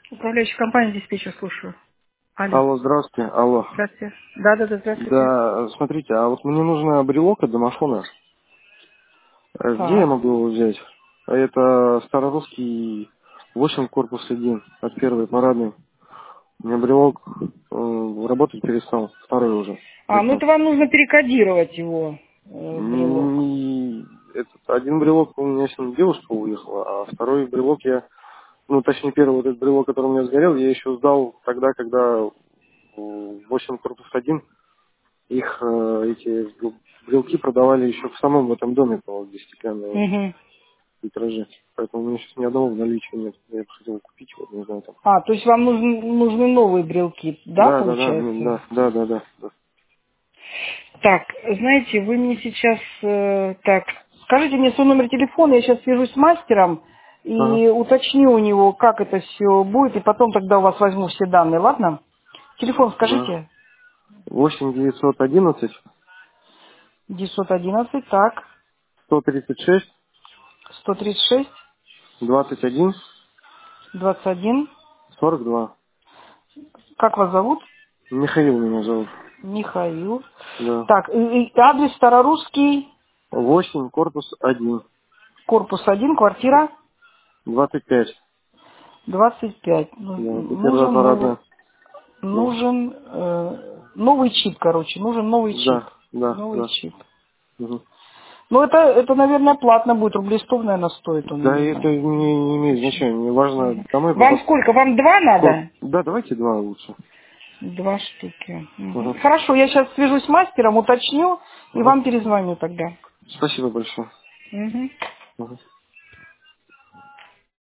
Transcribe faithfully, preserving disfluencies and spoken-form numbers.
Управляющая компания диспетчер, слушаю. Алло. Алло, здравствуйте. Алло. Здравствуйте. Да, да, да, здравствуйте. Да, смотрите, а вот мне нужно брелок от домофона. Э, Где я Так. могу его взять? А это старорусский восемь корпус один от первой парадной. У меня брелок э, работать перестал, второй уже А, ну закинут. это вам нужно перекодировать его, э, брелок. М, Этот, один брелок у меня с ним девушка уехала, а второй брелок я, ну точнее первый вот этот брелок, который у меня сгорел, я еще сдал тогда, когда э, восемь корпус один. Их э, эти брелки продавали еще в самом в этом доме, по где стеклянные Угу. витражи. Поэтому у меня сейчас ни одного в наличии нет. Я бы хотел купить, вот, не знаю, там. А, то есть вам нужны, нужны новые брелки, да, Да, да, да, м, получается? да, да, да, да, да. Так, знаете, вы мне сейчас, э, так, скажите мне свой номер телефона, я сейчас свяжусь с мастером Ага, и уточню у него, как это все будет, и потом тогда у вас возьму все данные, ладно? Телефон да. скажите. восемь девятьсот одиннадцать девятьсот одиннадцать, так, сто тридцать шесть сто тридцать шесть, двадцать один двадцать один. сорок два. Как вас зовут? Михаил меня зовут. Михаил. Да. Так, и- и адрес Старорусский, восемь корпус один корпус один, квартира двадцать пять. двадцать пять. Ну, Да, это первая нужен новый, парадная. Да. нужен э, новый чип, короче, нужен новый чип. Да, да, Новый да. чип. Мгм. Ну, это, это, наверное, платно будет, рублей сто, наверное, стоит он, я Да, не это знаю. не, не имеет Почему? значения. Мне важно Мгм. домой Вам попасть. сколько? Вам два Сколько? надо? Да, давайте два лучше. Два штуки. Мгм. Ага, Хорошо, я сейчас свяжусь с мастером, уточню и ага. вам перезвоню тогда. Спасибо большое. Мгм. Ага.